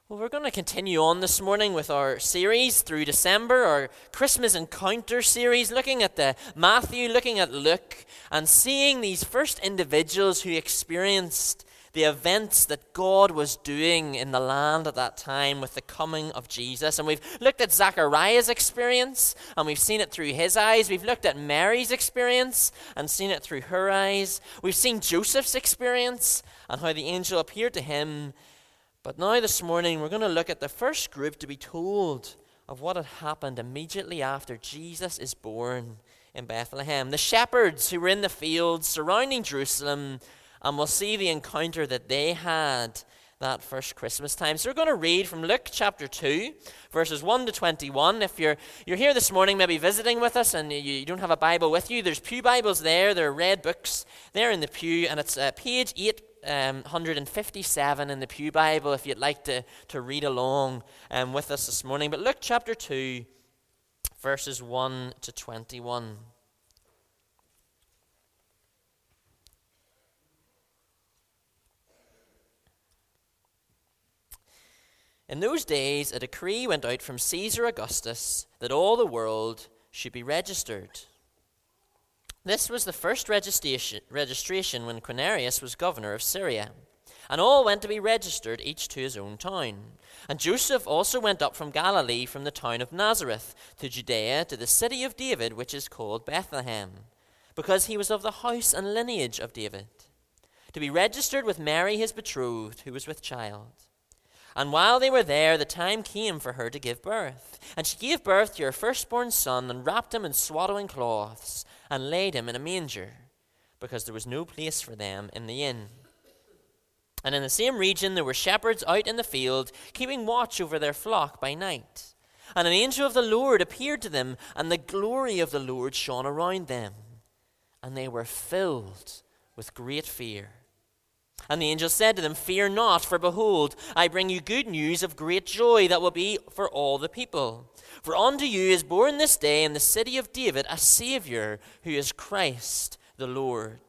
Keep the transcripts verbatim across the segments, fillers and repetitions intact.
Well, we're going to continue on this morning with our series through December, our Christmas Encounter series, looking at the Matthew, looking at Luke, and seeing these first individuals who experienced the events that God was doing in the land at that time with the coming of Jesus. And we've looked at Zachariah's experience, and we've seen it through his eyes. We've looked at Mary's experience and seen it through her eyes. We've seen Joseph's experience and how the angel appeared to him. But now this morning we're going to look at the first group to be told of what had happened immediately after Jesus is born in Bethlehem. The shepherds who were in the fields surrounding Jerusalem, and we'll see the encounter that they had that first Christmas time. So we're going to read from Luke chapter two, verses one to twenty-one. If you're you're here this morning, maybe visiting with us, and you, you don't have a Bible with you, there's pew Bibles there. There are red books there in the pew, and it's uh, page eight. Um, one fifty-seven in the Pew Bible if you'd like to, to read along um, with us this morning. But Luke chapter two, verses one to twenty-one. In those days, a decree went out from Caesar Augustus that all the world should be registered. This was the first registration, registration when Quirinius was governor of Syria. And all went to be registered, each to his own town. And Joseph also went up from Galilee, from the town of Nazareth, to Judea, to the city of David, which is called Bethlehem, because he was of the house and lineage of David, to be registered with Mary his betrothed, who was with child. And while they were there, the time came for her to give birth. And she gave birth to her firstborn son, and wrapped him in swaddling cloths, and laid him in a manger, because there was no place for them in the inn. And in the same region there were shepherds out in the field, keeping watch over their flock by night. And an angel of the Lord appeared to them, and the glory of the Lord shone around them. And they were filled with great fear. And the angel said to them, "Fear not, for behold, I bring you good news of great joy that will be for all the people. For unto you is born this day in the city of David a Saviour, who is Christ the Lord.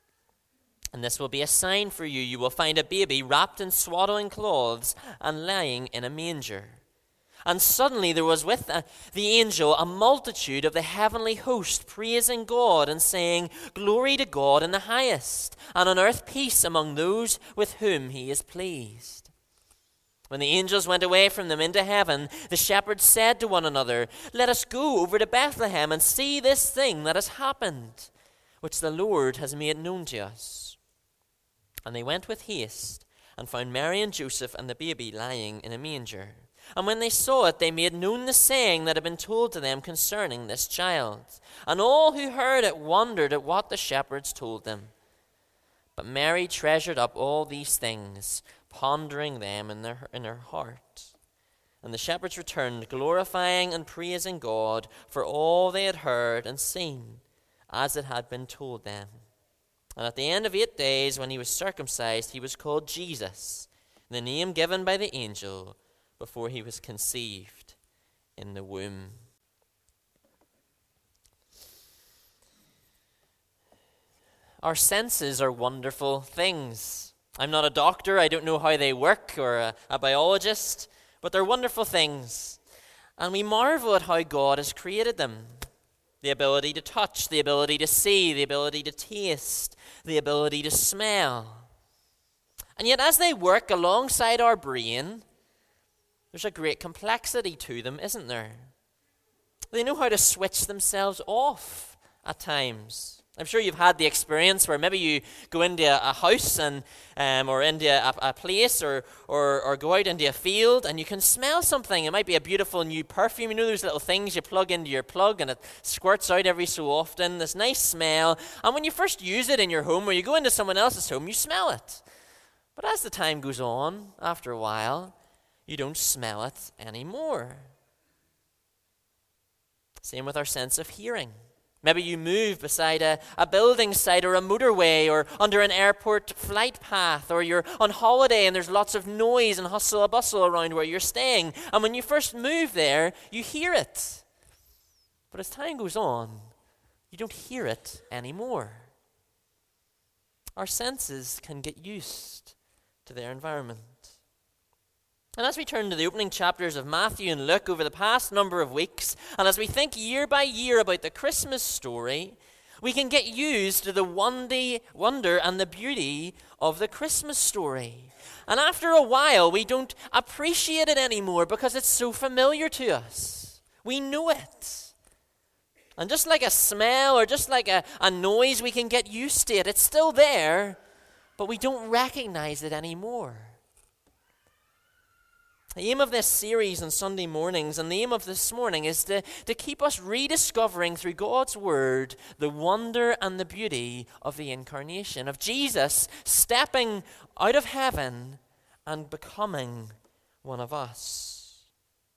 And this will be a sign for you. You will find a baby wrapped in swaddling cloths and lying in a manger." And suddenly there was with the angel a multitude of the heavenly host, praising God and saying, "Glory to God in the highest, and on earth peace among those with whom he is pleased." When the angels went away from them into heaven, the shepherds said to one another, "Let us go over to Bethlehem and see this thing that has happened, which the Lord has made known to us." And they went with haste and found Mary and Joseph and the baby lying in a manger. And when they saw it, they made known the saying that had been told to them concerning this child. And all who heard it wondered at what the shepherds told them. But Mary treasured up all these things, pondering them in, their, in her heart. And the shepherds returned, glorifying and praising God for all they had heard and seen, as it had been told them. And at the end of eight days, when he was circumcised, he was called Jesus, the name given by the angel before he was conceived in the womb. Our senses are wonderful things. I'm not a doctor. I don't know how they work, or a, a biologist, but they're wonderful things. And we marvel at how God has created them. The ability to touch, the ability to see, the ability to taste, the ability to smell. And yet as they work alongside our brain, there's a great complexity to them, isn't there? They know how to switch themselves off at times. I'm sure you've had the experience where maybe you go into a house and um, or into a, a place or, or or go out into a field and you can smell something. It might be a beautiful new perfume. You know those little things you plug into your plug and it squirts out every so often, this nice smell. And when you first use it in your home or you go into someone else's home, you smell it. But as the time goes on, after a while, you don't smell it anymore. Same with our sense of hearing. Maybe you move beside a, a building site or a motorway or under an airport flight path, or you're on holiday and there's lots of noise and hustle and bustle around where you're staying. And when you first move there, you hear it. But as time goes on, you don't hear it anymore. Our senses can get used to their environment. And as we turn to the opening chapters of Matthew and Luke over the past number of weeks, and as we think year by year about the Christmas story, we can get used to the wonder and the beauty of the Christmas story. And after a while, we don't appreciate it anymore because it's so familiar to us. We know it. And just like a smell or just like a, a noise, we can get used to it. It's still there, but we don't recognize it anymore. The aim of this series on Sunday mornings and the aim of this morning is to, to keep us rediscovering through God's Word the wonder and the beauty of the incarnation, of Jesus stepping out of heaven and becoming one of us.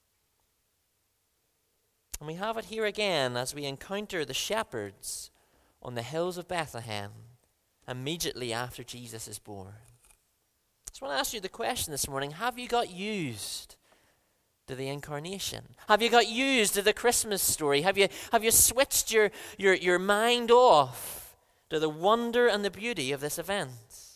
And we have it here again as we encounter the shepherds on the hills of Bethlehem immediately after Jesus is born. I want to ask you the question this morning: have you got used to the incarnation? Have you got used to the Christmas story? Have you have you switched your, your, your mind off to the wonder and the beauty of this event?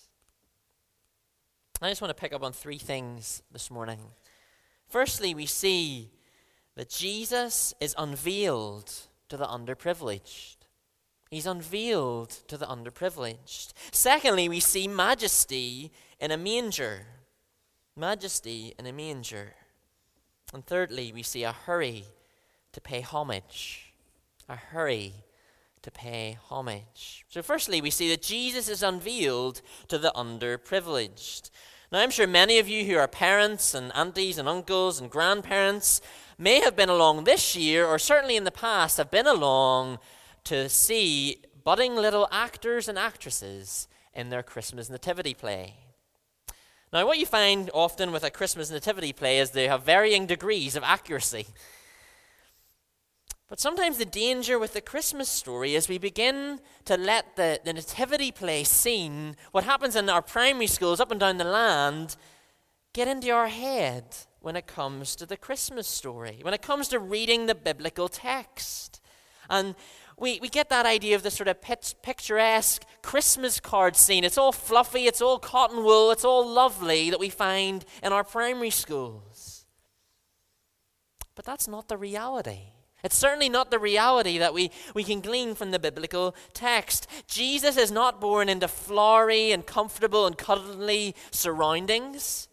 I just want to pick up on three things this morning. Firstly, we see that Jesus is unveiled to the underprivileged. He's unveiled to the underprivileged. Secondly, we see majesty in a manger. Majesty in a manger. And thirdly, we see a hurry to pay homage. A hurry to pay homage. So firstly, we see that Jesus is unveiled to the underprivileged. Now, I'm sure many of you who are parents and aunties and uncles and grandparents may have been along this year, or certainly in the past have been along to see budding little actors and actresses in their Christmas nativity play. Now, what you find often with a Christmas nativity play is they have varying degrees of accuracy. But sometimes the danger with the Christmas story is we begin to let the, the nativity play scene, what happens in our primary schools up and down the land, get into our head when it comes to the Christmas story, when it comes to reading the biblical text. And we, we get that idea of this sort of picturesque Christmas card scene. It's all fluffy, it's all cotton wool, it's all lovely that we find in our primary schools. But that's not the reality. It's certainly not the reality that we, we can glean from the biblical text. Jesus is not born into flowery and comfortable and cuddly surroundings.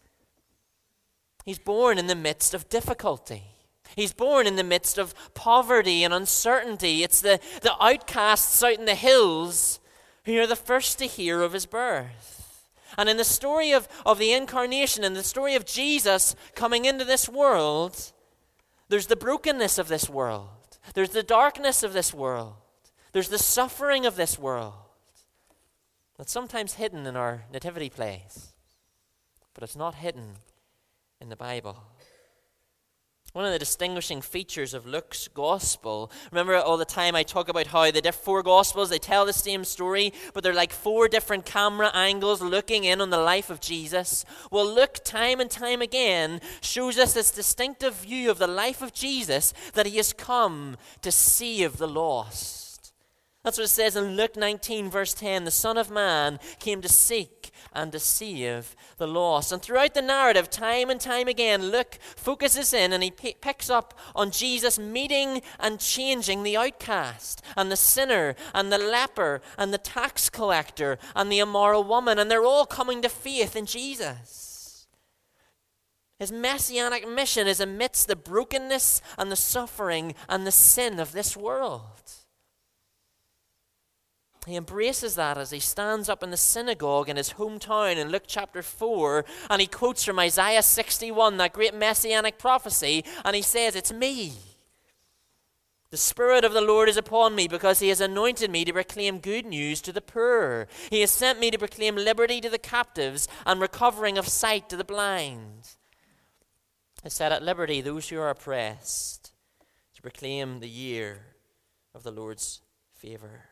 He's born in the midst of difficulty. He's born in the midst of poverty and uncertainty. It's the, the outcasts out in the hills who are the first to hear of his birth. And in the story of, of the incarnation, in the story of Jesus coming into this world, there's the brokenness of this world. There's the darkness of this world. There's the suffering of this world. That's sometimes hidden in our nativity plays, but it's not hidden in the Bible. One of the distinguishing features of Luke's gospel, remember all the time I talk about how the four gospels, they tell the same story, but they're like four different camera angles looking in on the life of Jesus. Well, Luke, time and time again, shows us this distinctive view of the life of Jesus, that he has come to save the lost. That's what it says in Luke nineteen, verse ten. The Son of Man came to seek and to save the lost. And throughout the narrative, time and time again, Luke focuses in and he p- picks up on Jesus meeting and changing the outcast and the sinner and the leper and the tax collector and the immoral woman. And they're all coming to faith in Jesus. His messianic mission is amidst the brokenness and the suffering and the sin of this world. He embraces that as he stands up in the synagogue in his hometown in Luke chapter four, and he quotes from Isaiah sixty-one, that great messianic prophecy, and he says, "It's me. The Spirit of the Lord is upon me, because he has anointed me to proclaim good news to the poor. He has sent me to proclaim liberty to the captives and recovering of sight to the blind. I set at liberty those who are oppressed, to proclaim the year of the Lord's favor."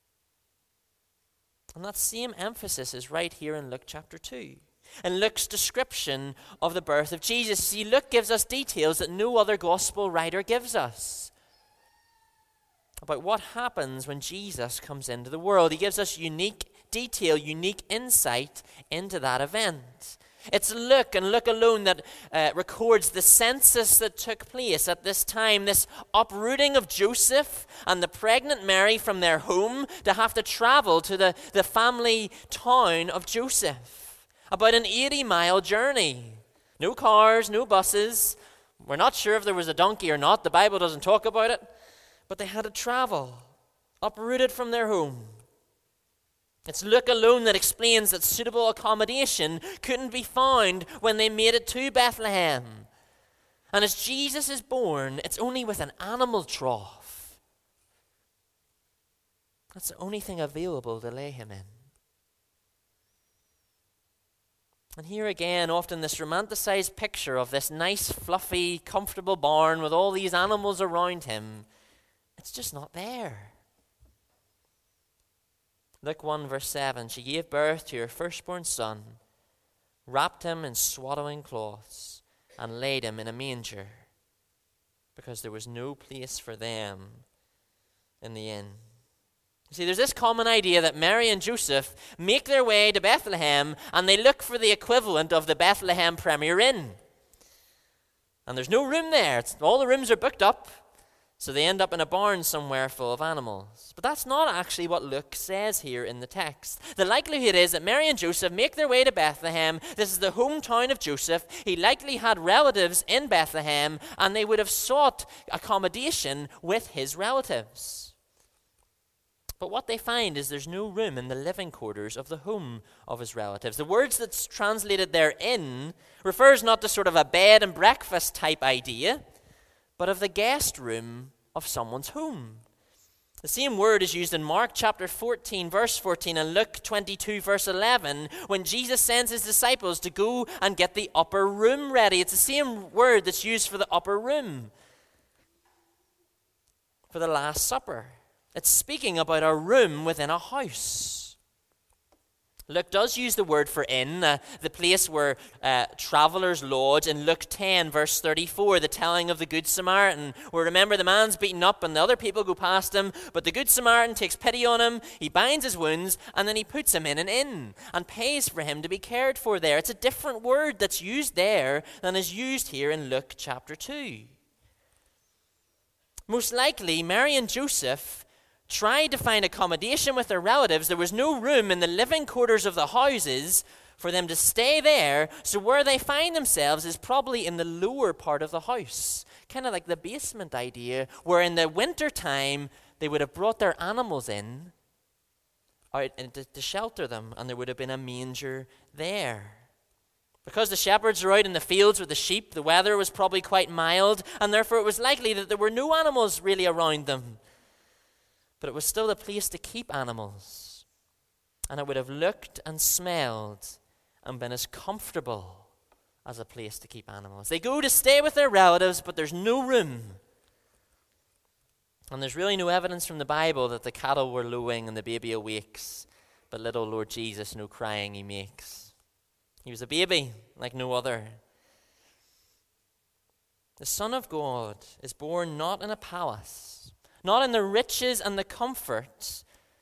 And that same emphasis is right here in Luke chapter two. In Luke's description of the birth of Jesus. See, Luke gives us details that no other gospel writer gives us about what happens when Jesus comes into the world. He gives us unique detail, unique insight into that event. It's Luke, and Luke alone, that uh, records the census that took place at this time, this uprooting of Joseph and the pregnant Mary from their home to have to travel to the, the family town of Joseph. About an eighty-mile journey. No cars, no buses. We're not sure if there was a donkey or not. The Bible doesn't talk about it. But they had to travel, uprooted from their home. It's Luke alone that explains that suitable accommodation couldn't be found when they made it to Bethlehem. And as Jesus is born, it's only with an animal trough. That's the only thing available to lay him in. And here again, often this romanticized picture of this nice, fluffy, comfortable barn with all these animals around him, it's just not there. Luke one verse seven, she gave birth to her firstborn son, wrapped him in swaddling cloths, and laid him in a manger, because there was no place for them in the inn. You see, there's this common idea that Mary and Joseph make their way to Bethlehem, and they look for the equivalent of the Bethlehem Premier Inn. And there's no room there. It's, all the rooms are booked up. So they end up in a barn somewhere full of animals. But that's not actually what Luke says here in the text. The likelihood is that Mary and Joseph make their way to Bethlehem. This is the hometown of Joseph. He likely had relatives in Bethlehem, and they would have sought accommodation with his relatives. But what they find is there's no room in the living quarters of the home of his relatives. The words that's translated there "inn" refers not to sort of a bed and breakfast type idea, but of the guest room of someone's home. The same word is used in Mark chapter fourteen, verse fourteen, and Luke twenty-two, verse eleven, when Jesus sends his disciples to go and get the upper room ready. It's the same word that's used for the upper room, for the Last Supper. It's speaking about a room within a house. Luke does use the word for inn, uh, the place where uh, travelers lodge, in Luke ten, verse thirty-four, the telling of the Good Samaritan, where remember the man's beaten up and the other people go past him, but the Good Samaritan takes pity on him, he binds his wounds, and then he puts him in an inn and pays for him to be cared for there. It's a different word that's used there than is used here in Luke chapter two. Most likely, Mary and Joseph tried to find accommodation with their relatives. There was no room in the living quarters of the houses for them to stay there, so where they find themselves is probably in the lower part of the house, kind of like the basement idea, where in the winter time they would have brought their animals in out to, to shelter them, and there would have been a manger there. Because the shepherds were out in the fields with the sheep, the weather was probably quite mild, and therefore it was likely that there were no animals really around them. But it was still a place to keep animals. And it would have looked and smelled and been as comfortable as a place to keep animals. They go to stay with their relatives, but there's no room. And there's really no evidence from the Bible that the cattle were lowing and the baby awakes, but little Lord Jesus, no crying he makes. He was a baby like no other. The Son of God is born not in a palace, not in the riches and the comforts,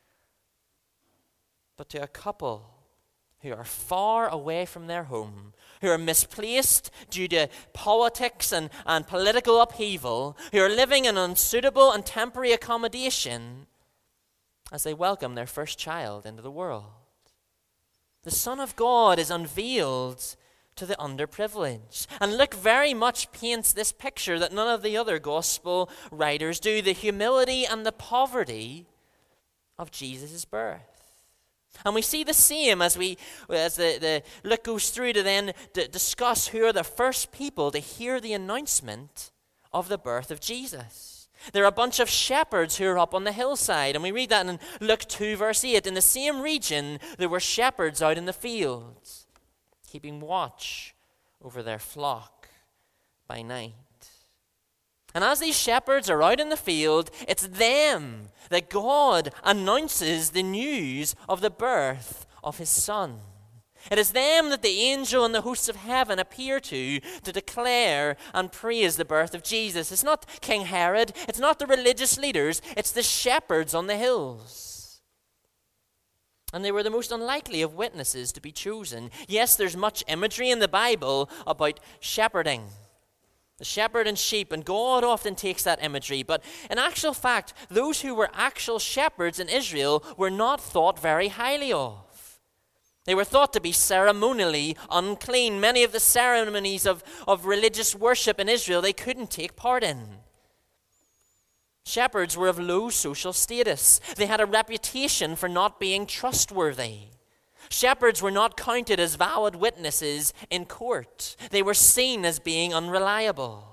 but to a couple who are far away from their home, who are misplaced due to politics and, and political upheaval, who are living in unsuitable and temporary accommodation as they welcome their first child into the world. The Son of God is unveiled to the underprivileged. And Luke very much paints this picture that none of the other gospel writers do, the humility and the poverty of Jesus' birth. And we see the same as we as the, the Luke goes through to then d- discuss who are the first people to hear the announcement of the birth of Jesus. They're a bunch of shepherds who are up on the hillside. And we read that in Luke two, verse eight. In the same region, there were shepherds out in the fields, keeping watch over their flock by night. And as these shepherds are out in the field, it's them that God announces the news of the birth of his Son. It is them that the angel and the hosts of heaven appear to to declare and praise the birth of Jesus. It's not King Herod, it's not the religious leaders, it's the shepherds on the hills. And they were the most unlikely of witnesses to be chosen. Yes, there's much imagery in the Bible about shepherding. The shepherd and sheep, and God often takes that imagery. But in actual fact, those who were actual shepherds in Israel were not thought very highly of. They were thought to be ceremonially unclean. Many of the ceremonies of, of religious worship in Israel they couldn't take part in. Shepherds were of low social status. They had a reputation for not being trustworthy. Shepherds were not counted as valid witnesses in court. They were seen as being unreliable.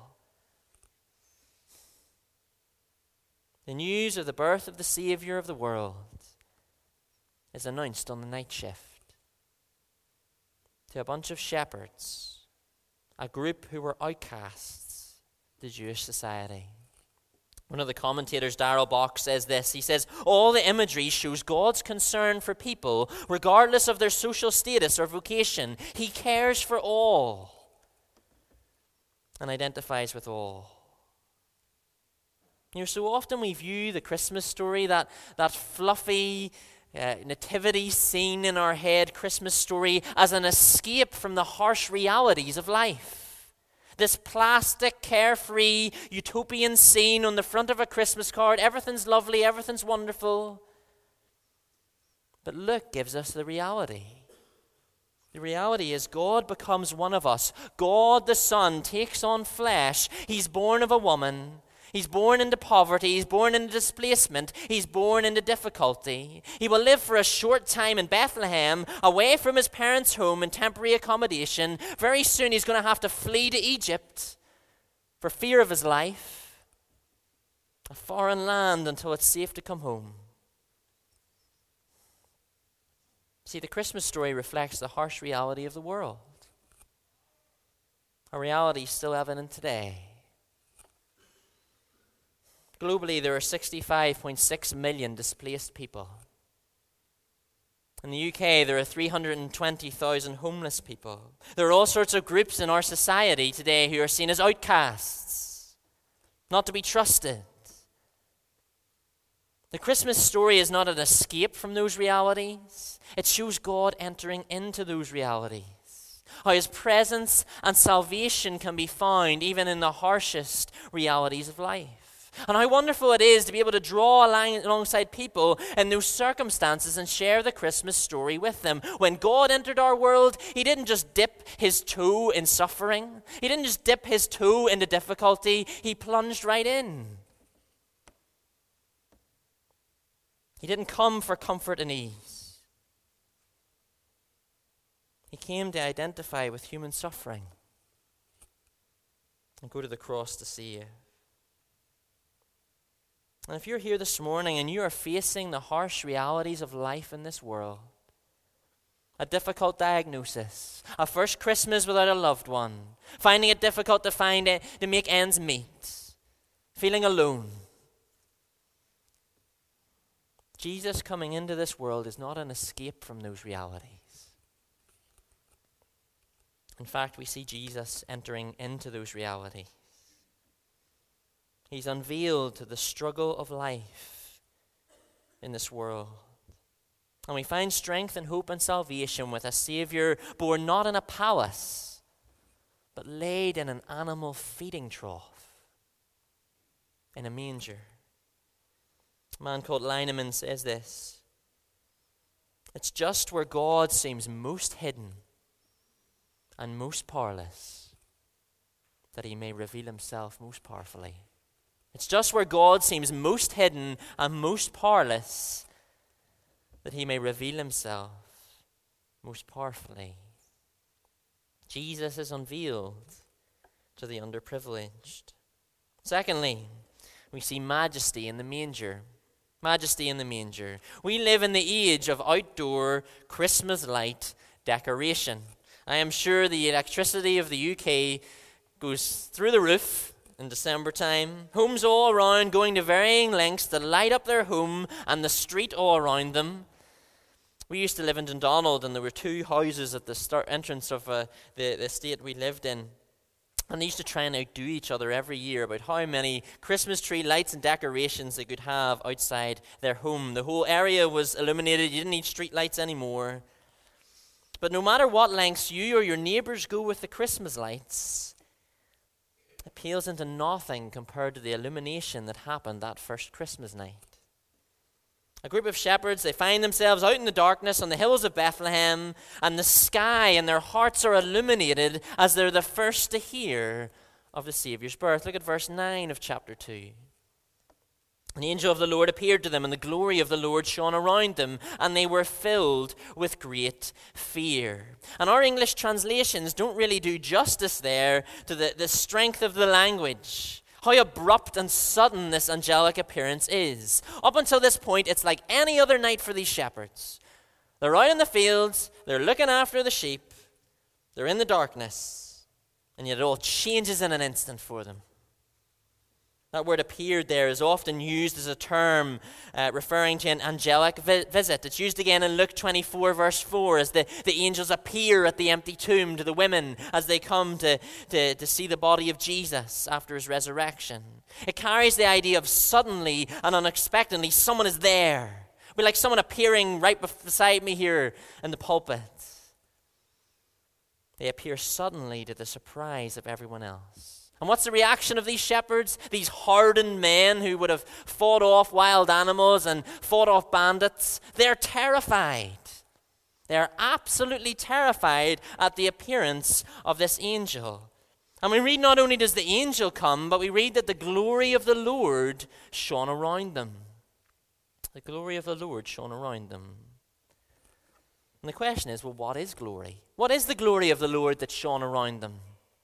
The news of the birth of the Savior of the world is announced on the night shift to a bunch of shepherds, a group who were outcasts to Jewish society. One of the commentators, Darrell Bock, says this. He says, all the imagery shows God's concern for people, regardless of their social status or vocation. He cares for all and identifies with all. You know, so often we view the Christmas story, that, that fluffy uh, nativity scene in our head, Christmas story, as an escape from the harsh realities of life. This plastic, carefree, utopian scene on the front of a Christmas card. Everything's lovely, everything's wonderful. But Luke gives us the reality. The reality is God becomes one of us. God the Son takes on flesh. He's born of a woman. He's born into poverty. He's born into displacement. He's born into difficulty. He will live for a short time in Bethlehem, away from his parents' home in temporary accommodation. Very soon he's going to have to flee to Egypt for fear of his life. A foreign land until it's safe to come home. See, the Christmas story reflects the harsh reality of the world. A reality still evident today. Globally, there are sixty-five point six million displaced people. In the U K, there are three hundred twenty thousand homeless people. There are all sorts of groups in our society today who are seen as outcasts, not to be trusted. The Christmas story is not an escape from those realities. It shows God entering into those realities. How his presence and salvation can be found even in the harshest realities of life. And how wonderful it is to be able to draw a line alongside people in those circumstances and share the Christmas story with them. When God entered our world, he didn't just dip his toe in suffering. He didn't just dip his toe into difficulty. He plunged right in. He didn't come for comfort and ease. He came to identify with human suffering and go to the cross to save. And if you're here this morning and you are facing the harsh realities of life in this world, a difficult diagnosis, a first Christmas without a loved one, finding it difficult to find it, to make ends meet, feeling alone, Jesus coming into this world is not an escape from those realities. In fact, we see Jesus entering into those realities. He's unveiled to the struggle of life in this world. And we find strength and hope and salvation with a Savior born not in a palace, but laid in an animal feeding trough, in a manger. A man called Lineman says this: it's just where God seems most hidden and most powerless that he may reveal himself most powerfully. It's just where God seems most hidden and most powerless that he may reveal himself most powerfully. Jesus is unveiled to the underprivileged. Secondly, we see majesty in the manger. Majesty in the manger. We live in the age of outdoor Christmas light decoration. I am sure the electricity of the U K goes through the roof in December time. Homes all around going to varying lengths to light up their home and the street all around them. We used to live in Dundonald, and there were two houses at the start entrance of uh, the, the estate we lived in. And they used to try and outdo each other every year about how many Christmas tree lights and decorations they could have outside their home. The whole area was illuminated. You didn't need street lights anymore. But no matter what lengths you or your neighbors go with the Christmas lights, it pales into nothing compared to the illumination that happened that first Christmas night. A group of shepherds, they find themselves out in the darkness on the hills of Bethlehem, and the sky and their hearts are illuminated as they're the first to hear of the Savior's birth. Look at verse nine of chapter two. And the angel of the Lord appeared to them, and the glory of the Lord shone around them, and they were filled with great fear. And our English translations don't really do justice there to the, the strength of the language. How abrupt and sudden this angelic appearance is. Up until this point, it's like any other night for these shepherds. They're out in the fields, they're looking after the sheep, they're in the darkness, and yet it all changes in an instant for them. That word appeared there is often used as a term uh, referring to an angelic vi- visit. It's used again in Luke twenty-four, verse four, as the, the angels appear at the empty tomb to the women as they come to, to, to see the body of Jesus after his resurrection. It carries the idea of suddenly and unexpectedly someone is there. We're like someone appearing right beside me here in the pulpit. They appear suddenly to the surprise of everyone else. And what's the reaction of these shepherds? These hardened men who would have fought off wild animals and fought off bandits. They're terrified. They're absolutely terrified at the appearance of this angel. And we read not only does the angel come, but we read that the glory of the Lord shone around them. The glory of the Lord shone around them. And the question is, well, what is glory? What is the glory of the Lord that shone around them?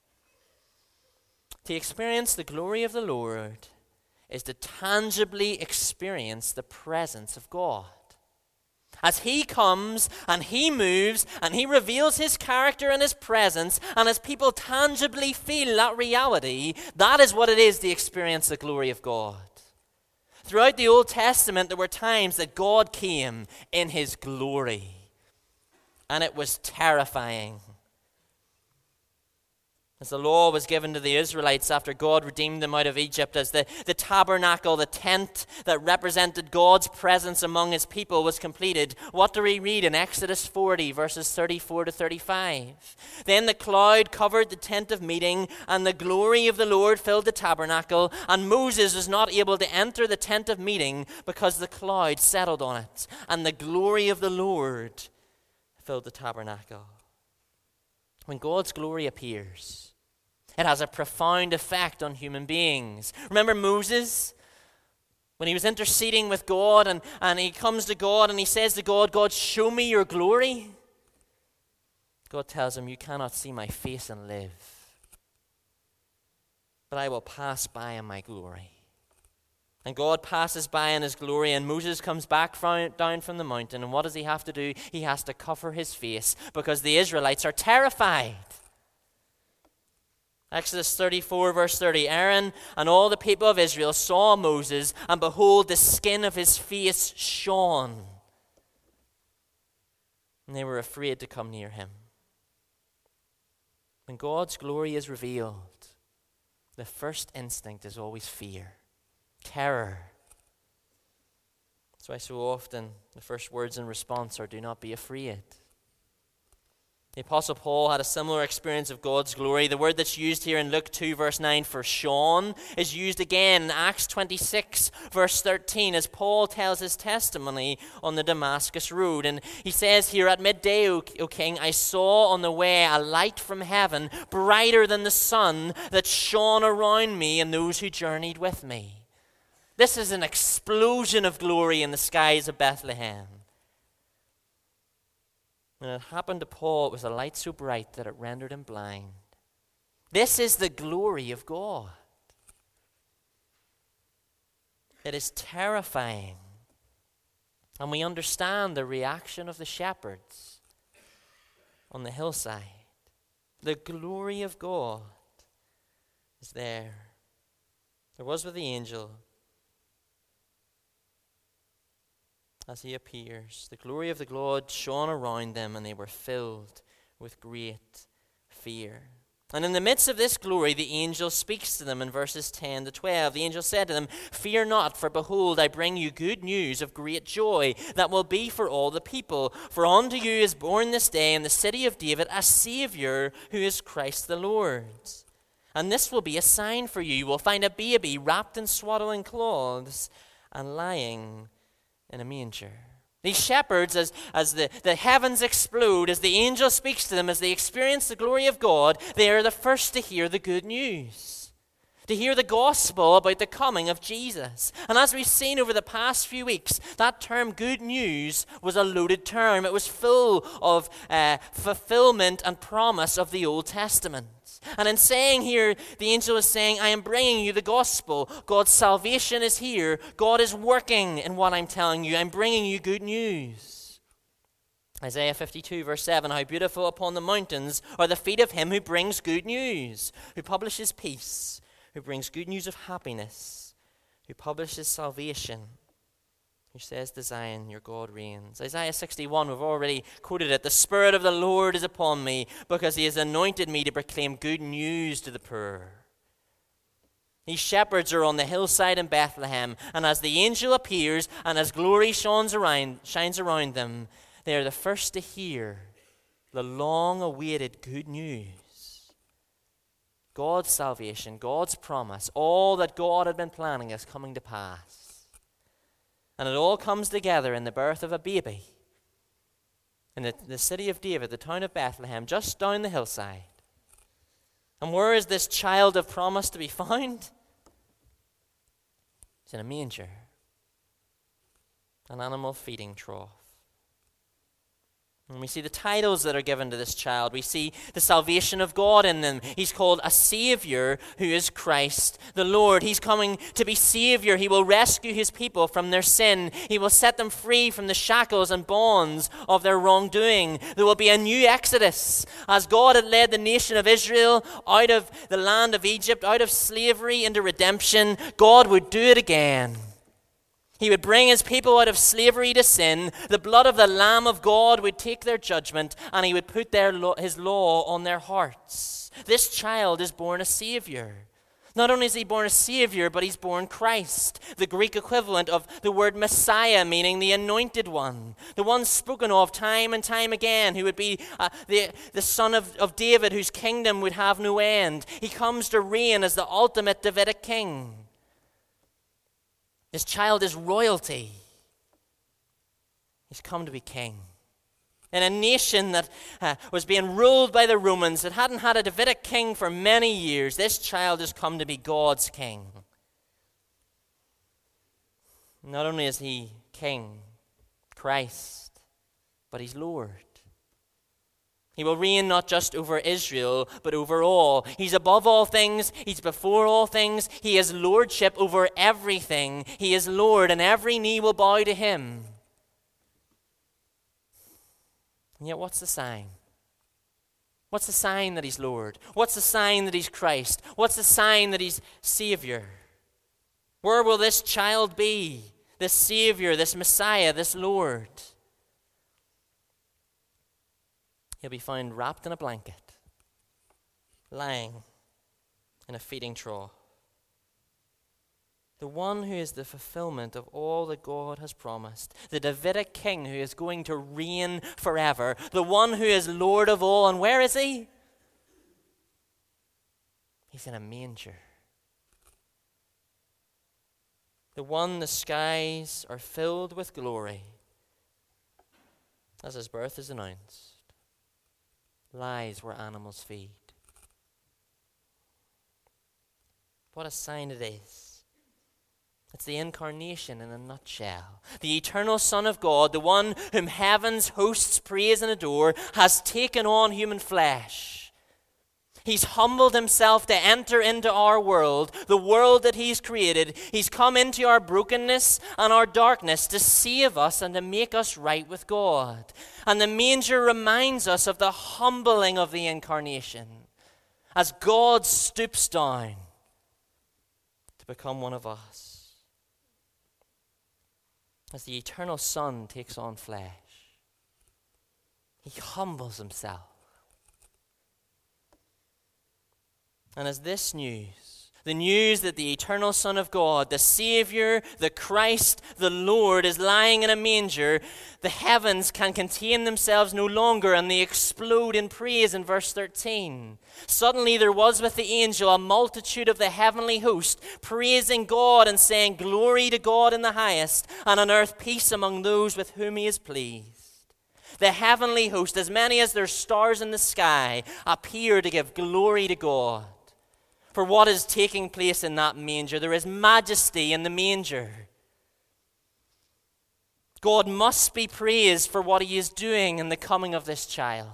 To experience the glory of the Lord is to tangibly experience the presence of God. As he comes and he moves and he reveals his character and his presence, and as people tangibly feel that reality, that is what it is to experience the glory of God. Throughout the Old Testament, there were times that God came in his glory, and it was terrifying. As the law was given to the Israelites after God redeemed them out of Egypt, as the, the tabernacle, the tent that represented God's presence among his people was completed, what do we read in Exodus forty, verses thirty-four to thirty-five? Then the cloud covered the tent of meeting, and the glory of the Lord filled the tabernacle, and Moses was not able to enter the tent of meeting because the cloud settled on it, and the glory of the Lord filled the tabernacle. When God's glory appears, it has a profound effect on human beings. Remember Moses? When he was interceding with God and, and he comes to God and he says to God, God, show me your glory. God tells him, you cannot see my face and live, but I will pass by in my glory. And God passes by in his glory, and Moses comes back from, down from the mountain, and what does he have to do? He has to cover his face because the Israelites are terrified. Exodus thirty-four, verse thirty, Aaron and all the people of Israel saw Moses, and behold, the skin of his face shone. And they were afraid to come near him. When God's glory is revealed, the first instinct is always fear. Terror. That's why so often the first words in response are, do not be afraid. The Apostle Paul had a similar experience of God's glory. The word that's used here in Luke two, verse nine for shone is used again in Acts twenty-six, verse thirteen, as Paul tells his testimony on the Damascus road. And he says here, at midday, O, o king, I saw on the way a light from heaven, brighter than the sun, that shone around me and those who journeyed with me. This is an explosion of glory in the skies of Bethlehem. When it happened to Paul, it was a light so bright that it rendered him blind. This is the glory of God. It is terrifying. And we understand the reaction of the shepherds on the hillside. The glory of God is there. There was with the angel. As he appears, the glory of the God shone around them, and they were filled with great fear. And in the midst of this glory, the angel speaks to them in verses ten to twelve. The angel said to them, "Fear not, for behold, I bring you good news of great joy that will be for all the people. For unto you is born this day in the city of David a Savior, who is Christ the Lord. And this will be a sign for you. You will find a baby wrapped in swaddling cloths and lying in a manger." These shepherds, as, as the, the heavens explode, as the angel speaks to them, as they experience the glory of God, they are the first to hear the good news, to hear the gospel about the coming of Jesus. And as we've seen over the past few weeks, that term good news was a loaded term. It was full of uh, fulfillment and promise of the Old Testament. And in saying here, the angel is saying, I am bringing you the gospel. God's salvation is here. God is working in what I'm telling you. I'm bringing you good news. Isaiah fifty-two verse seven, how beautiful upon the mountains are the feet of him who brings good news, who publishes peace, who brings good news of happiness, who publishes salvation, who says to Zion, your God reigns. Isaiah sixty-one, we've already quoted it. The Spirit of the Lord is upon me, because he has anointed me to proclaim good news to the poor. These shepherds are on the hillside in Bethlehem, and as the angel appears and as glory shines around, shines around them, they are the first to hear the long-awaited good news. God's salvation, God's promise, all that God had been planning is coming to pass. And it all comes together in the birth of a baby in the, the city of David, the town of Bethlehem, just down the hillside. And where is this child of promise to be found? It's in a manger, an animal feeding trough. And we see the titles that are given to this child. We see the salvation of God in them. He's called a Savior, who is Christ the Lord. He's coming to be Savior. He will rescue his people from their sin. He will set them free from the shackles and bonds of their wrongdoing. There will be a new exodus. As God had led the nation of Israel out of the land of Egypt, out of slavery into redemption, God would do it again. He would bring his people out of slavery to sin. The blood of the Lamb of God would take their judgment, and he would put their law, his law on their hearts. This child is born a Savior. Not only is he born a Savior, but he's born Christ, the Greek equivalent of the word Messiah, meaning the anointed one, the one spoken of time and time again, who would be uh, the, the son of, of David, whose kingdom would have no end. He comes to reign as the ultimate Davidic king. This child is royalty. He's come to be king. In a nation that uh, was being ruled by the Romans, that hadn't had a Davidic king for many years, this child has come to be God's king. Not only is he king, Christ, but he's Lord. He will reign not just over Israel, but over all. He's above all things. He's before all things. He has lordship over everything. He is Lord, and every knee will bow to him. And yet, what's the sign? What's the sign that he's Lord? What's the sign that he's Christ? What's the sign that he's Savior? Where will this child be? This Savior, this Messiah, this Lord? He'll be found wrapped in a blanket, lying in a feeding trough. The one who is the fulfillment of all that God has promised, the Davidic king who is going to reign forever, the one who is Lord of all. And where is he? He's in a manger. The one the skies are filled with glory as his birth is announced. Lies where animals feed. What a sign it is. It's the incarnation in a nutshell. The eternal Son of God, the one whom heaven's hosts praise and adore, has taken on human flesh. He's humbled himself to enter into our world, the world that he's created. He's come into our brokenness and our darkness to save us and to make us right with God. And the manger reminds us of the humbling of the incarnation as God stoops down to become one of us. As the eternal Son takes on flesh, he humbles himself. And as this news, the news that the eternal Son of God, the Savior, the Christ, the Lord, is lying in a manger, the heavens can contain themselves no longer, and they explode in praise in verse thirteen. Suddenly there was with the angel a multitude of the heavenly host, praising God and saying, "Glory to God in the highest, and on earth peace among those with whom he is pleased." The heavenly host, as many as their stars in the sky, appear to give glory to God for what is taking place in that manger. There is majesty in the manger. God must be praised for what he is doing in the coming of this child.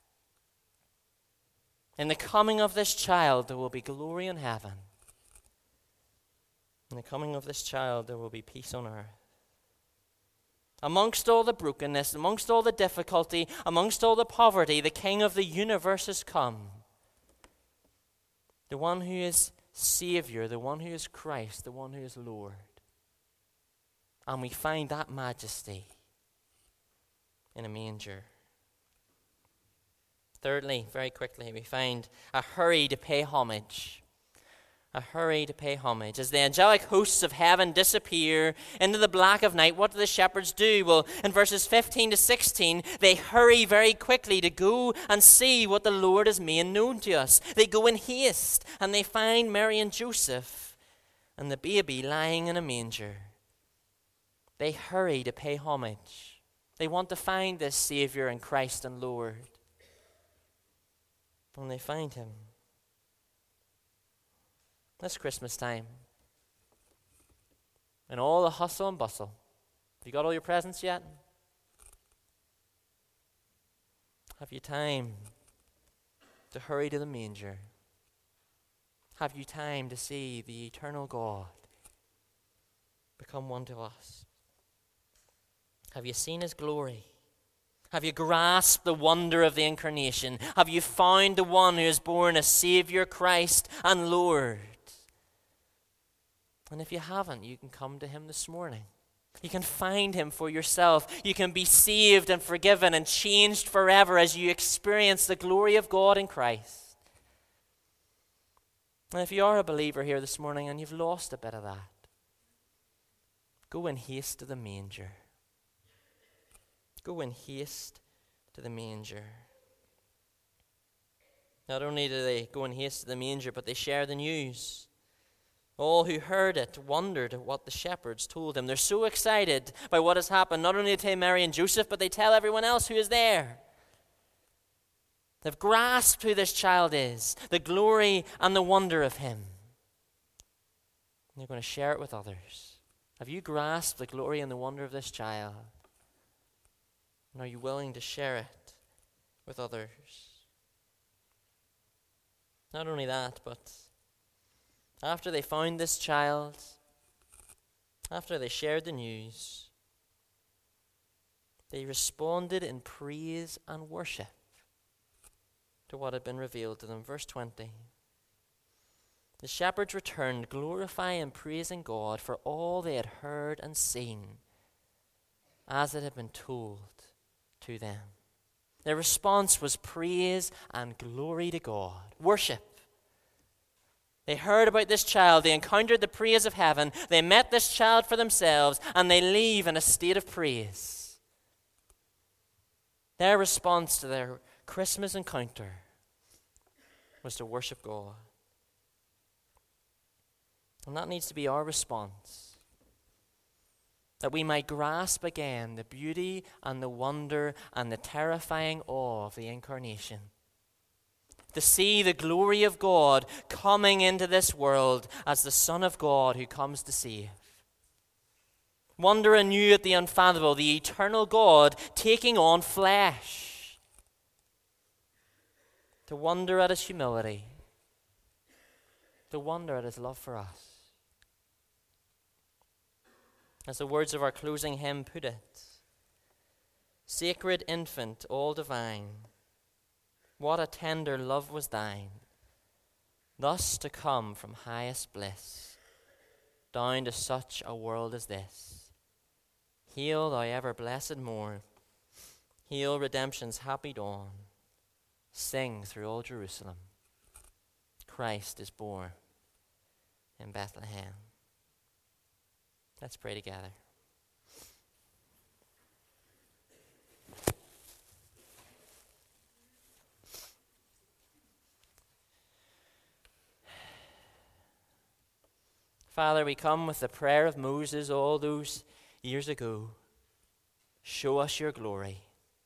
In the coming of this child, there will be glory in heaven. In the coming of this child, there will be peace on earth. Amongst all the brokenness, amongst all the difficulty, amongst all the poverty, the King of the universe has come. The one who is Savior, the one who is Christ, the one who is Lord. And we find that majesty in a manger. Thirdly, very quickly, we find a hurry to pay homage. A hurry to pay homage. As the angelic hosts of heaven disappear into the black of night, what do the shepherds do? Well, in verses fifteen to sixteen, they hurry very quickly to go and see what the Lord has made known to us. They go in haste, and they find Mary and Joseph and the baby lying in a manger. They hurry to pay homage. They want to find this Savior and Christ and Lord. And they find him. This Christmas time, and all the hustle and bustle. Have you got all your presents yet? Have you time to hurry to the manger? Have you time to see the eternal God become one to us? Have you seen his glory? Have you grasped the wonder of the incarnation? Have you found the one who is born as Savior, Christ, and Lord? And if you haven't, you can come to him this morning. You can find him for yourself. You can be saved and forgiven and changed forever as you experience the glory of God in Christ. And if you are a believer here this morning and you've lost a bit of that, go in haste to the manger. Go in haste to the manger. Not only do they go in haste to the manger, but they share the news. All who heard it wondered at what the shepherds told them. They're so excited by what has happened. Not only do they tell Mary and Joseph, but they tell everyone else who is there. They've grasped who this child is, the glory and the wonder of him. And they're going to share it with others. Have you grasped the glory and the wonder of this child? And are you willing to share it with others? Not only that, but after they found this child, after they shared the news, they responded in praise and worship to what had been revealed to them. Verse twenty. The shepherds returned, glorifying and praising God for all they had heard and seen, as it had been told to them. Their response was praise and glory to God. Worship. They heard about this child, they encountered the praise of heaven, they met this child for themselves, and they leave in a state of praise. Their response to their Christmas encounter was to worship God. And that needs to be our response, that we might grasp again the beauty and the wonder and the terrifying awe of the incarnation. To see the glory of God coming into this world as the Son of God who comes to save. Wonder anew at the unfathomable, the eternal God taking on flesh. To wonder at his humility. To wonder at his love for us. As the words of our closing hymn put it, sacred infant, all divine, what a tender love was thine, thus to come from highest bliss, down to such a world as this. Hail, thou ever blessed morn, hail redemption's happy dawn, sing through all Jerusalem, Christ is born in Bethlehem. Let's pray together. Father, we come with the prayer of Moses all those years ago. Show us your glory.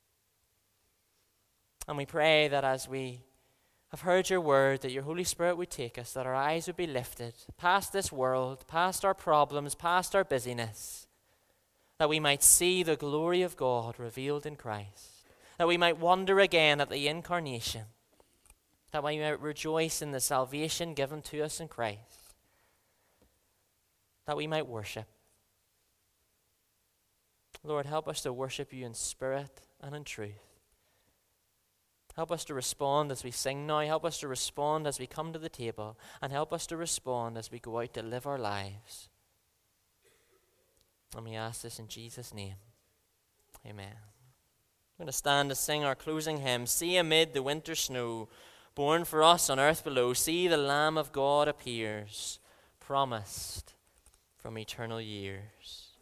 And we pray that as we have heard your word, that your Holy Spirit would take us, that our eyes would be lifted past this world, past our problems, past our busyness, that we might see the glory of God revealed in Christ, that we might wonder again at the incarnation, that we might rejoice in the salvation given to us in Christ, that we might worship. Lord, help us to worship you in spirit and in truth. Help us to respond as we sing now. Help us to respond as we come to the table. And help us to respond as we go out to live our lives. And we ask this in Jesus' name. Amen. We're going to stand to sing our closing hymn, See Amid the Winter Snow, born for us on earth below. See the Lamb of God appears, promised from eternal years.